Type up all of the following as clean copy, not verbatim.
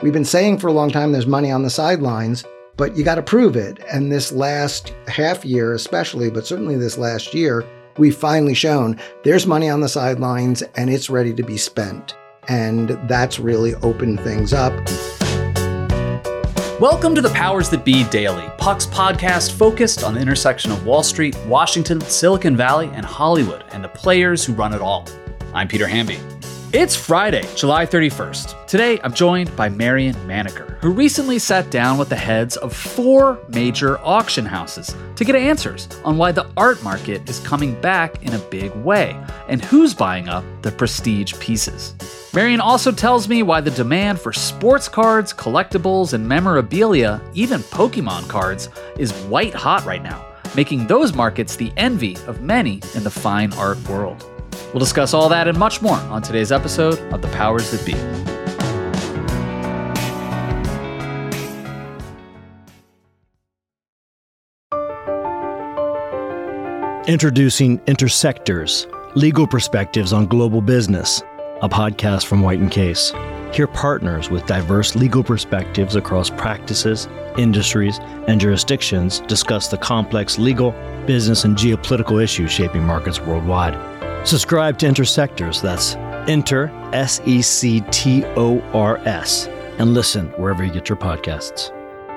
we've been saying for a long time there's money on the sidelines, but you got to prove it. And this last half year especially, but certainly this last year, we've finally shown there's money on the sidelines and it's ready to be spent. And that's really opened things up. Welcome to the Powers That Be Daily, Puck's podcast focused on the intersection of Wall Street, Washington, Silicon Valley, and Hollywood, and the players who run it all. I'm Peter Hamby. It's Friday, July 31st. Today, I'm joined by Marian Maneker, who recently sat down with the heads of 4 major auction houses to get answers on why the art market is coming back in a big way and who's buying up the prestige pieces. Marian also tells me why the demand for sports cards, collectibles, and memorabilia, even Pokemon cards, is white hot right now, making those markets the envy of many in the fine art world. We'll discuss all that and much more on today's episode of The Powers That Be. Introducing Intersectors, Legal Perspectives on Global Business, a podcast from White & Case. Hear partners with diverse legal perspectives across practices, industries, and jurisdictions discuss the complex legal, business, and geopolitical issues shaping markets worldwide. Subscribe to Intersectors, that's Inter, S-E-C-T-O-R-S, and listen wherever you get your podcasts.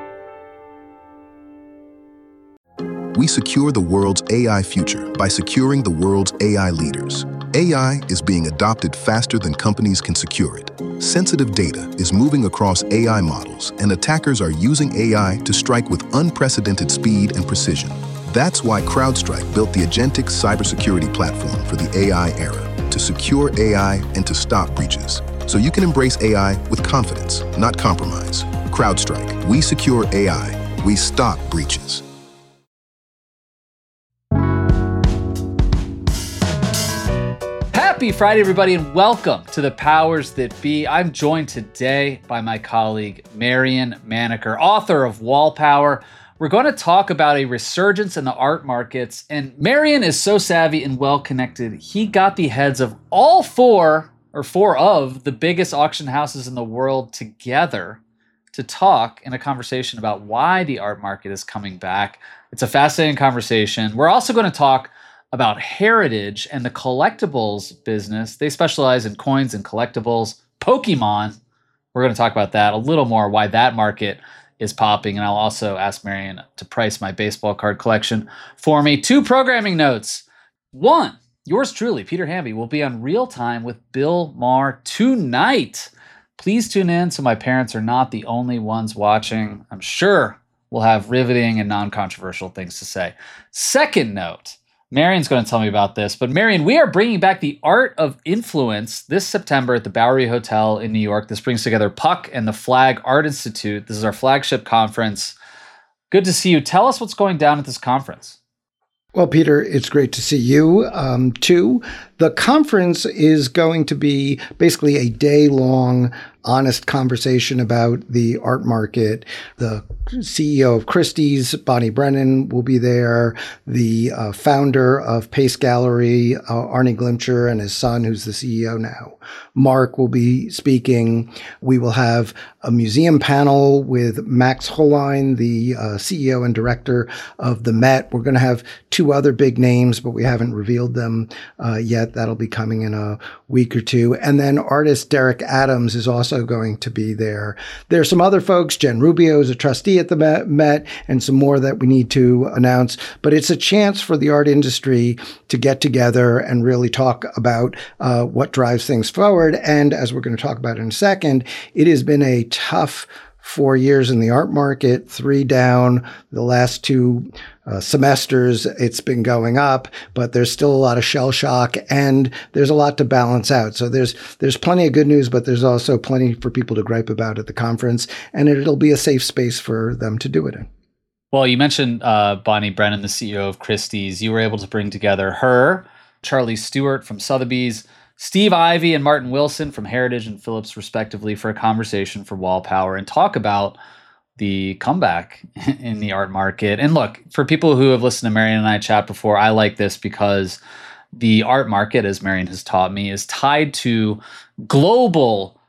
We secure the world's AI future by securing the world's AI leaders. AI is being adopted faster than companies can secure it. Sensitive data is moving across AI models, and attackers are using AI to strike with unprecedented speed and precision. That's why CrowdStrike built the Agentic cybersecurity platform for the AI era, to secure AI and to stop breaches. So you can embrace AI with confidence, not compromise. CrowdStrike, we secure AI, we stop breaches. Happy Friday, everybody, and welcome to The Powers That Be. I'm joined today by my colleague, Marian Maneker, author of Wall Power. We're going to talk about a resurgence in the art markets, and Marian is so savvy and well-connected, he got the heads of all four of the biggest auction houses in the world together to talk in a conversation about why the art market is coming back. It's a fascinating conversation. We're also going to talk about heritage and the collectibles business. They specialize in coins and collectibles. Pokemon, we're going to talk about that a little more, why that market is popping. And I'll also ask Marian to price my baseball card collection for me. 2 programming notes. 1, yours truly, Peter Hamby, will be on Real Time with Bill Maher tonight. Please tune in so my parents are not the only ones watching. I'm sure we'll have riveting and non-controversial things to say. 2nd note, Marian's going to tell me about this, but Marian, we are bringing back the Art of Influence this September at the Bowery Hotel in New York. This brings together Puck and the Flag Art Institute. This is our flagship conference. Good to see you. Tell us what's going down at this conference. Well, Peter, it's great to see you, too. The conference is going to be basically a day-long, honest conversation about the art market. The CEO of Christie's, Bonnie Brennan, will be there. The founder of Pace Gallery, Arnie Glimcher, and his son, who's the CEO now, Mark, will be speaking. We will have a museum panel with Max Hollein, the CEO and director of the Met. We're going to have 2 other big names, but we haven't revealed them yet. That'll be coming in a week or 2. And then artist Derek Adams is also going to be there. There's some other folks. Jen Rubio is a trustee at the Met, and some more that we need to announce. But it's a chance for the art industry to get together and really talk about what drives things forward. And as we're going to talk about in a second, it has been a tough 4 years in the art market, 3 down. The last 2 semesters, it's been going up, but there's still a lot of shell shock, and there's a lot to balance out. So there's plenty of good news, but there's also plenty for people to gripe about at the conference, and it'll be a safe space for them to do it in. Well, you mentioned Bonnie Brennan, the CEO of Christie's. You were able to bring together her, Charlie Stewart from Sotheby's, Steve Ivey and Martin Wilson from Heritage and Phillips, respectively, for a conversation for Wall Power and talk about the comeback in the art market. And look, for people who have listened to Marian and I chat before, I like this because the art market, as Marian has taught me, is tied to global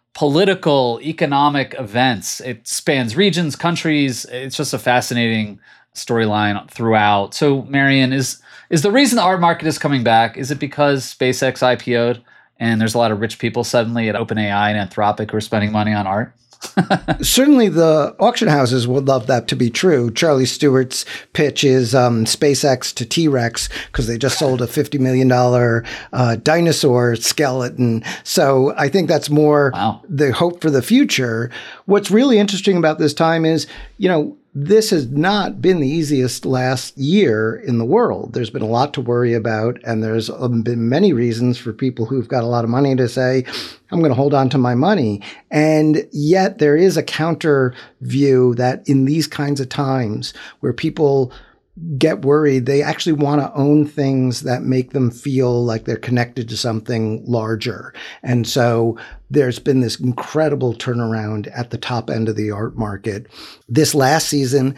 political, economic events. It spans regions, countries. It's just a fascinating storyline throughout. So, Marian, is the reason the art market is coming back, is it because SpaceX IPO'd and there's a lot of rich people suddenly at OpenAI and Anthropic who are spending money on art? Certainly the auction houses would love that to be true. Charlie Stewart's pitch is SpaceX to T-Rex because they just sold a $50 million dinosaur skeleton. So I think that's more the hope for the future. What's really interesting about this time is, this has not been the easiest last year in the world. There's been a lot to worry about, and there's been many reasons for people who've got a lot of money to say, I'm going to hold on to my money. And yet there is a counter view that in these kinds of times where people get worried, they actually want to own things that make them feel like they're connected to something larger. And so there's been this incredible turnaround at the top end of the art market. This last season,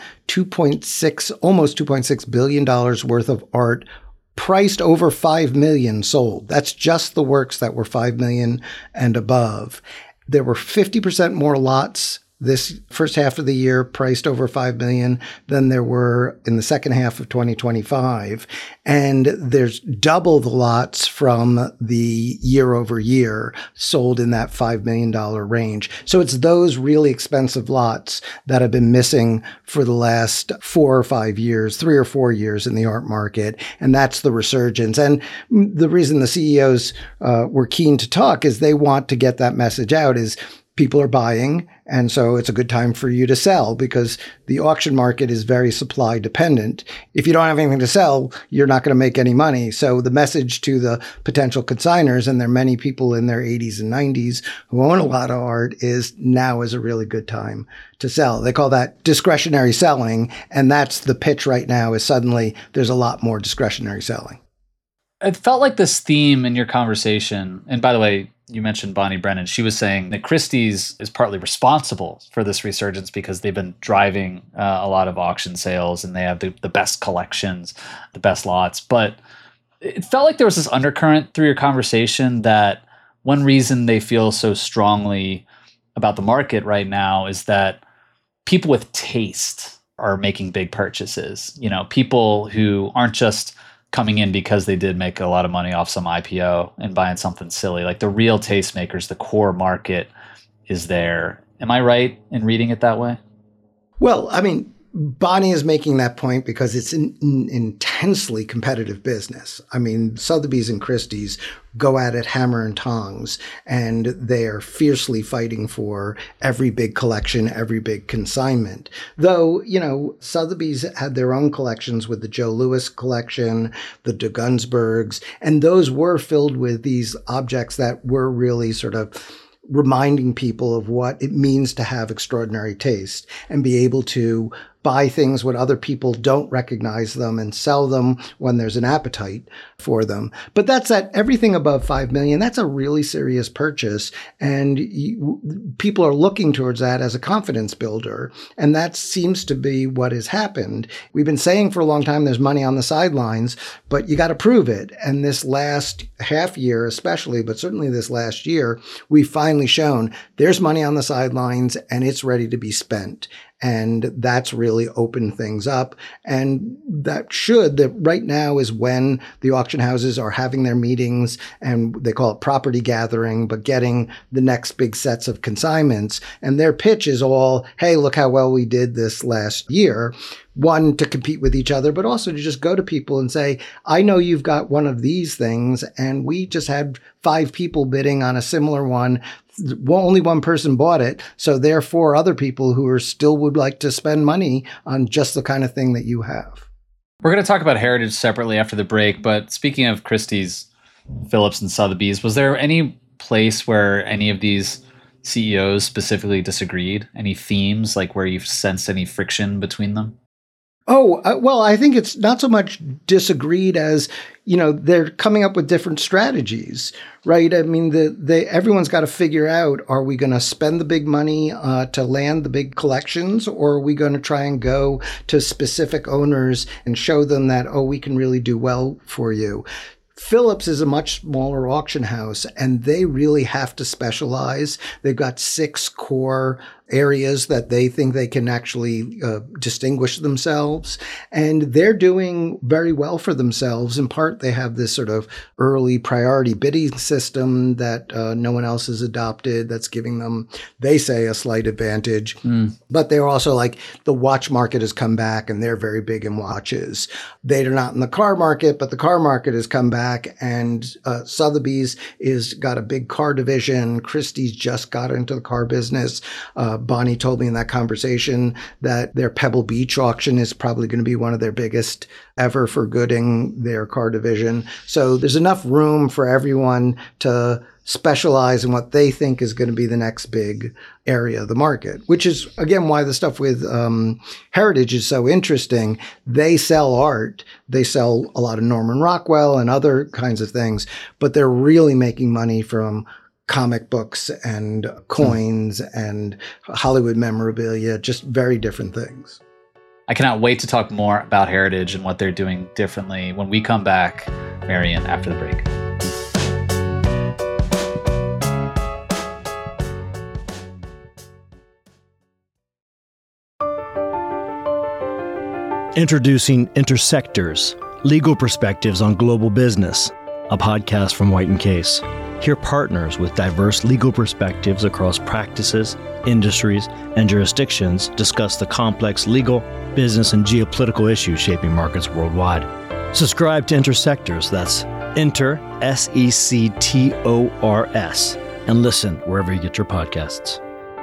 almost $2.6 billion worth of art priced over 5 million sold. That's just the works that were 5 million and above. There were 50% more lots this first half of the year priced over 5 million than there were in the second half of 2025. And there's double the lots from the year over year sold in that $5 million range. So it's those really expensive lots that have been missing for the last 4 or 5 years, 3 or 4 years in the art market. And that's the resurgence. And the reason the CEOs were keen to talk is they want to get that message out is people are buying. And so it's a good time for you to sell because the auction market is very supply dependent. If you don't have anything to sell, you're not going to make any money. So the message to the potential consigners, and there are many people in their 80s and 90s who own a lot of art, is now is a really good time to sell. They call that discretionary selling. And that's the pitch right now is suddenly there's a lot more discretionary selling. It felt like this theme in your conversation, and by the way, you mentioned Bonnie Brennan. She was saying that Christie's is partly responsible for this resurgence because they've been driving a lot of auction sales and they have the best collections, the best lots. But it felt like there was this undercurrent through your conversation that one reason they feel so strongly about the market right now is that people with taste are making big purchases. People who aren't just coming in because they did make a lot of money off some IPO and buying something silly. Like the real tastemakers, the core market is there. Am I right in reading it that way? Well, I mean, Bonnie is making that point because it's an intensely competitive business. I mean, Sotheby's and Christie's go at it hammer and tongs, and they are fiercely fighting for every big collection, every big consignment. Though, Sotheby's had their own collections with the Joe Louis collection, the de Gunsbergs, and those were filled with these objects that were really sort of reminding people of what it means to have extraordinary taste and be able to buy things when other people don't recognize them and sell them when there's an appetite for them. But that's at everything above 5 million. That's a really serious purchase. And people are looking towards that as a confidence builder. And that seems to be what has happened. We've been saying for a long time, there's money on the sidelines, but you got to prove it. And this last half year, especially, but certainly this last year, we've finally shown there's money on the sidelines and it's ready to be spent. And that's really opened things up. And that right now is when the auction houses are having their meetings, and they call it property gathering, but getting the next big sets of consignments. And their pitch is all, hey, look how well we did this last year. One, to compete with each other, but also to just go to people and say, I know you've got one of these things, and we just had 5 people bidding on a similar one. Only one person bought it. So therefore, other people who still would like to spend money on just the kind of thing that you have. We're going to talk about heritage separately after the break. But speaking of Christie's, Phillips, and Sotheby's, was there any place where any of these CEOs specifically disagreed? Any themes, like where you've sensed any friction between them? Well, I think it's not so much disagreed as, they're coming up with different strategies, right? I mean, everyone's got to figure out, are we going to spend the big money to land the big collections, or are we going to try and go to specific owners and show them that, we can really do well for you? Phillips is a much smaller auction house, and they really have to specialize. They've got 6 core areas that they think they can actually distinguish themselves. And they're doing very well for themselves. In part, they have this sort of early priority bidding system that no one else has adopted that's giving them, they say, a slight advantage. But they're also like, the watch market has come back and they're very big in watches. They're not in the car market, but the car market has come back, and Sotheby's is got a big car division. Christie's just got into the car business. Bonnie told me in that conversation that their Pebble Beach auction is probably going to be one of their biggest ever for Gooding, their car division. So there's enough room for everyone to specialize in what they think is going to be the next big area of the market, which is, again, why the stuff with Heritage is so interesting. They sell art. They sell a lot of Norman Rockwell and other kinds of things, but they're really making money from comic books and coins and Hollywood memorabilia, just very different things. I cannot wait to talk more about Heritage and what they're doing differently when we come back, Marian, after the break. Introducing Intersectors, Legal Perspectives on Global Business, a podcast from White & Case. Hear partners with diverse legal perspectives across practices, industries, and jurisdictions discuss the complex legal, business, and geopolitical issues shaping markets worldwide. Subscribe to Intersectors, that's Inter, S-E-C-T-O-R-S, and listen wherever you get your podcasts.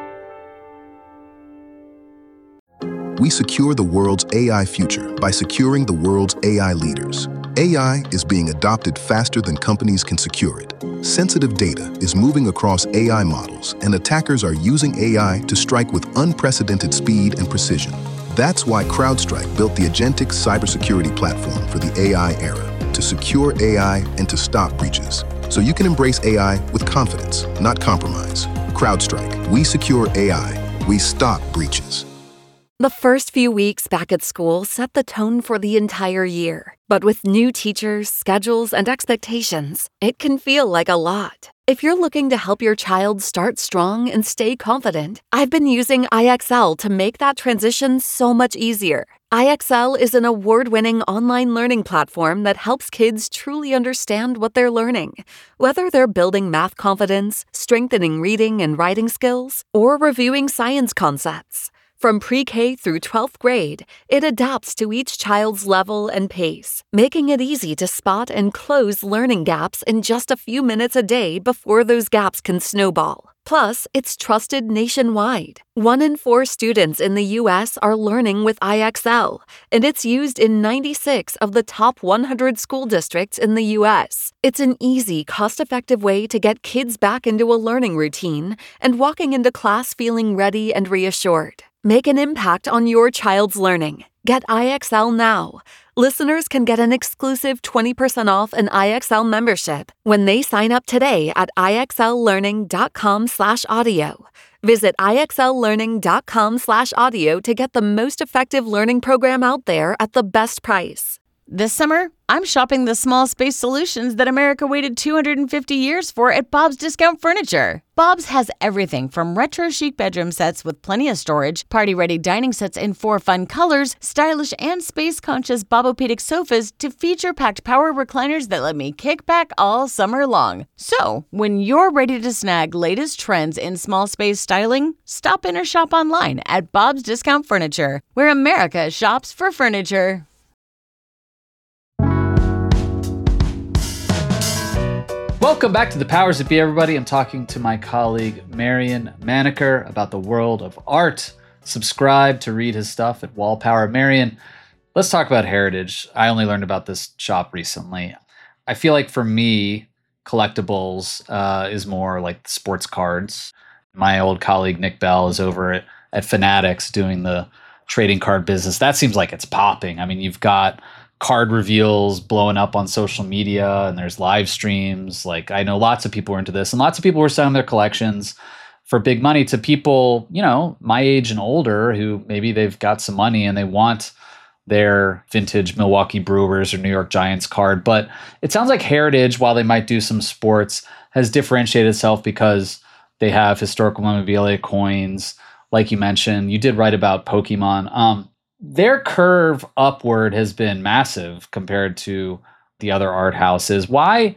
We secure the world's AI future by securing the world's AI leaders. AI is being adopted faster than companies can secure it. Sensitive data is moving across AI models, and attackers are using AI to strike with unprecedented speed and precision. That's why CrowdStrike built the Agentic cybersecurity platform for the AI era, to secure AI and to stop breaches. So you can embrace AI with confidence, not compromise. CrowdStrike, we secure AI, we stop breaches. The first few weeks back at school set the tone for the entire year. But with new teachers, schedules, and expectations, it can feel like a lot. If you're looking to help your child start strong and stay confident, I've been using IXL to make that transition so much easier. IXL is an award-winning online learning platform that helps kids truly understand what they're learning. Whether they're building math confidence, strengthening reading and writing skills, or reviewing science concepts. From pre-K through 12th grade, it adapts to each child's level and pace, making it easy to spot and close learning gaps in just a few minutes a day before those gaps can snowball. Plus, it's trusted nationwide. 1 in 4 students in the U.S. are learning with IXL, and it's used in 96 of the top 100 school districts in the U.S. It's an easy, cost-effective way to get kids back into a learning routine and walking into class feeling ready and reassured. Make an impact on your child's learning. Get IXL now. Listeners can get an exclusive 20% off an IXL membership when they sign up today at IXLlearning.com/audio. Visit IXLlearning.com/audio to get the most effective learning program out there at the best price. This summer, I'm shopping the small space solutions that America waited 250 years for at Bob's Discount Furniture. Bob's has everything from retro chic bedroom sets with plenty of storage, party-ready dining sets in 4 fun colors, stylish and space-conscious Bobopedic sofas, to feature-packed power recliners that let me kick back all summer long. So, when you're ready to snag latest trends in small space styling, stop in or shop online at Bob's Discount Furniture, where America shops for furniture. Welcome back to The Powers That Be, everybody. I'm talking to my colleague, Marian Maneker, about the world of art. Subscribe to read his stuff at Wallpower. Marian, let's talk about Heritage. I only learned about this shop recently. I feel like for me, collectibles is more like sports cards. My old colleague, Nick Bell, is over at Fanatics doing the trading card business. That seems like it's popping. I mean, you've got card reveals blowing up on social media, and there's live streams. Like, I know lots of people are into this, and lots of people were selling their collections for big money to people, you know, my age and older, who maybe they've got some money and they want their vintage Milwaukee Brewers or New York Giants card. But it sounds like Heritage, while they might do some sports, has differentiated itself because they have historical memorabilia, coins. Like you mentioned, you did write about Pokemon. Their curve upward has been massive compared to the other art houses. Why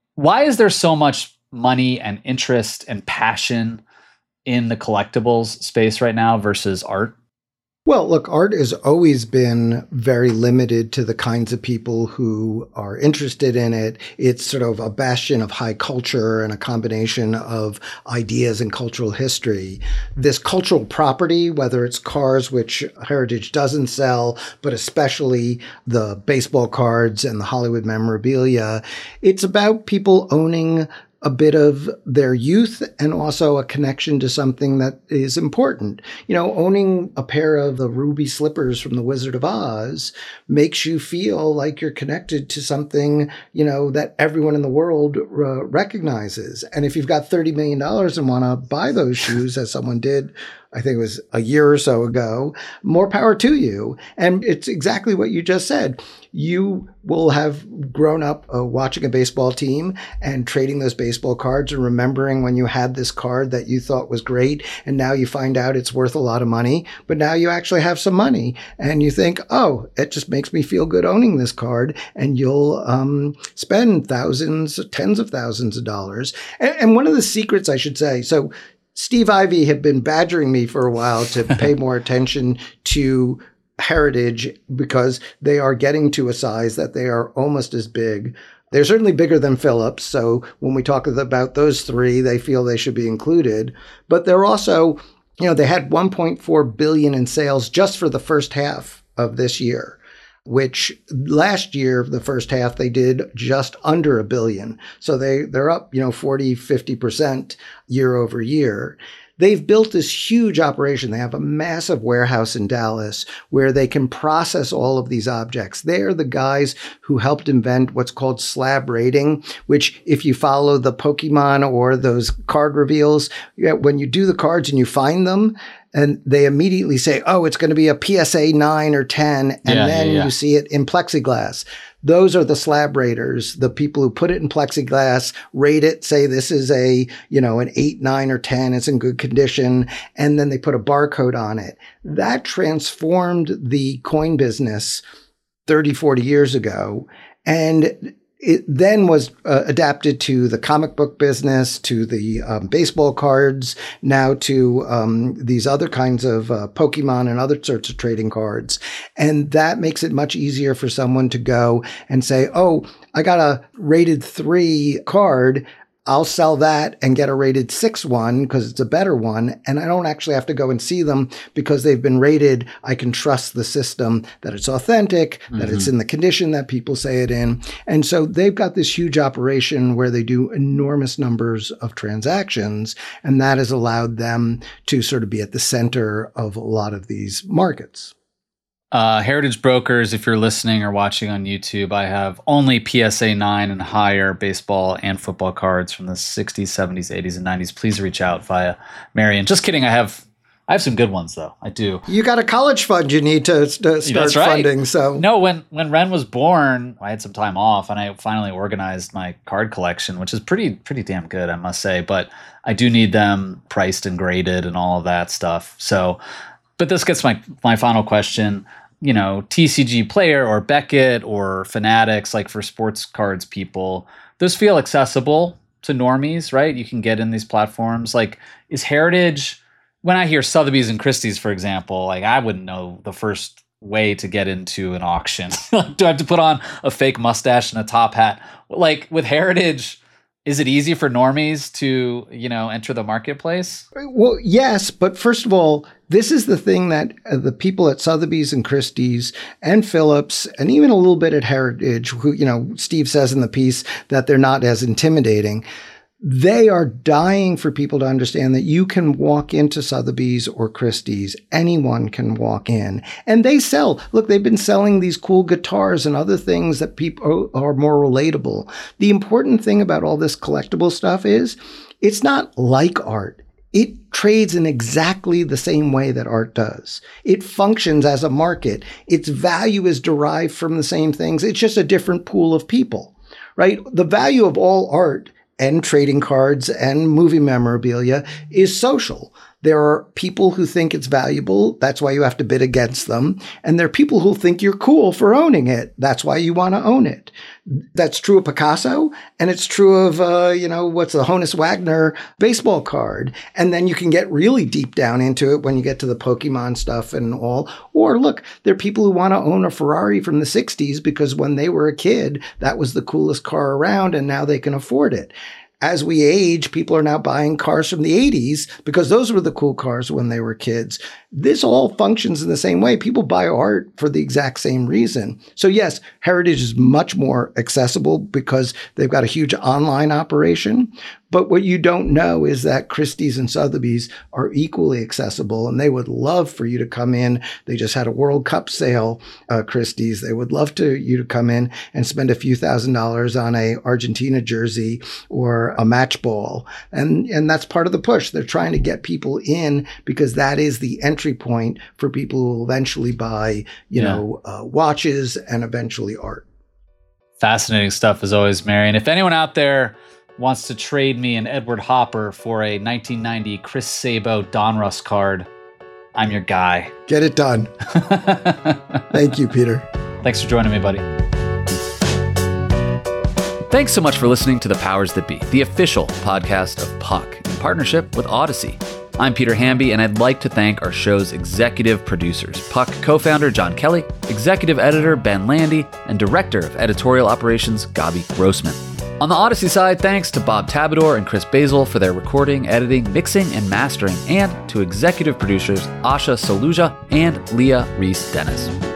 is there so much money and interest and passion in the collectibles space right now versus art? Well, look, art has always been very limited to the kinds of people who are interested in it. It's sort of a bastion of high culture and a combination of ideas and cultural history. This cultural property, whether it's cars, which Heritage doesn't sell, but especially the baseball cards and the Hollywood memorabilia, it's about people owning a bit of their youth and also a connection to something that is important. You know, owning a pair of the ruby slippers from The Wizard of Oz makes you feel like you're connected to something, you know, that everyone in the world recognizes. And if you've got $30 million and want to buy those shoes, as someone did, I think it was a year or so ago, more power to you. And it's exactly what you just said. You will have grown up watching a baseball team and trading those baseball cards and remembering when you had this card that you thought was great. And now you find out it's worth a lot of money, but now you actually have some money and you think, oh, it just makes me feel good owning this card. And you'll spend thousands, tens of thousands of dollars. And one of the secrets, I should say, so Steve Ivy had been badgering me for a while to pay more attention to Heritage because they are getting to a size that they are almost as big. They're certainly bigger than Phillips. So when we talk about those three, they feel they should be included. But they're also, you know, they had $1.4 billion in sales just for the first half of this year, which last year, the first half, they did just under $1 billion. So they're up, 40, 50% year over year. They've built this huge operation. They have a massive warehouse in Dallas where they can process all of these objects. They're the guys who helped invent what's called slab rating, which if you follow the Pokemon or those card reveals, when you do the cards and you find them, and they immediately say, oh, it's going to be a PSA 9 or 10, and then you see it in plexiglass. Those are the slab raters, the people who put it in plexiglass, rate it, say this is an 8, 9, or 10, it's in good condition, and then they put a barcode on it. That transformed the coin business 30, 40 years ago, and it then was adapted to the comic book business, to the baseball cards, now to these other kinds of Pokemon and other sorts of trading cards. And that makes it much easier for someone to go and say, oh, I got a rated 3 card. I'll sell that and get a rated 6 one because it's a better one. And I don't actually have to go and see them because they've been rated. I can trust the system that it's authentic, that it's in the condition that people say it in. And so they've got this huge operation where they do enormous numbers of transactions. And that has allowed them to sort of be at the center of a lot of these markets. Heritage Brokers, if you're listening or watching on YouTube, I have only PSA 9 and higher baseball and football cards from the 60s, 70s, 80s, and 90s. Please reach out via Marion. Just kidding. I have some good ones, though. I do. You got a college fund you need to start funding. So no, when Ren was born, I had some time off, and I finally organized my card collection, which is pretty damn good, I must say. But I do need them priced and graded and all of that stuff. So, but this gets my final question. TCG Player or Beckett or Fanatics, like for sports cards people, those feel accessible to normies, right? You can get in these platforms. Like, is Heritage, when I hear Sotheby's and Christie's, for example, like I wouldn't know the first way to get into an auction. Do I have to put on a fake mustache and a top hat? Like with Heritage, is it easy for normies to, enter the marketplace? Well, yes. But first of all, this is the thing that the people at Sotheby's and Christie's and Phillips and even a little bit at Heritage, who, Steve says in the piece that they're not as intimidating. They are dying for people to understand that you can walk into Sotheby's or Christie's. Anyone can walk in. And they sell. Look, they've been selling these cool guitars and other things that people are more relatable. The important thing about all this collectible stuff is it's not like art. it trades in exactly the same way that art does. It functions as a market. Its value is derived from the same things. It's just a different pool of people, right? The value of all art and trading cards and movie memorabilia is social. There are people who think it's valuable. That's why you have to bid against them. And there are people who think you're cool for owning it. That's why you want to own it. That's true of Picasso. And it's true of, what's the Honus Wagner baseball card. And then you can get really deep down into it when you get to the Pokemon stuff and all. Or look, there are people who want to own a Ferrari from the 60s because when they were a kid, that was the coolest car around and now they can afford it. As we age, people are now buying cars from the 80s because those were the cool cars when they were kids. This all functions in the same way. People buy art for the exact same reason. So yes, heritage is much more accessible because they've got a huge online operation. But what you don't know is that Christie's and Sotheby's are equally accessible, and they would love for you to come in. They just had a World Cup sale, Christie's. They would love you to come in and spend a few $1,000s on a Argentina jersey or a match ball. And that's part of the push. They're trying to get people in because that is the entry point for people who will eventually buy, watches and eventually art. Fascinating stuff as always, Marion. If anyone out there wants to trade me an Edward Hopper for a 1990 Chris Sabo Donruss card, I'm your guy. Get it done. Thank you, Peter. Thanks for joining me, buddy. Thanks so much for listening to The Powers That Be, the official podcast of Puck, in partnership with Odyssey. I'm Peter Hamby, and I'd like to thank our show's executive producers, Puck co-founder John Kelly, executive editor Ben Landy, and director of editorial operations Gabi Grossman. On the Odyssey side, thanks to Bob Tabador and Chris Basil for their recording, editing, mixing, and mastering, and to executive producers Asha Saluja and Leah Reese-Dennis.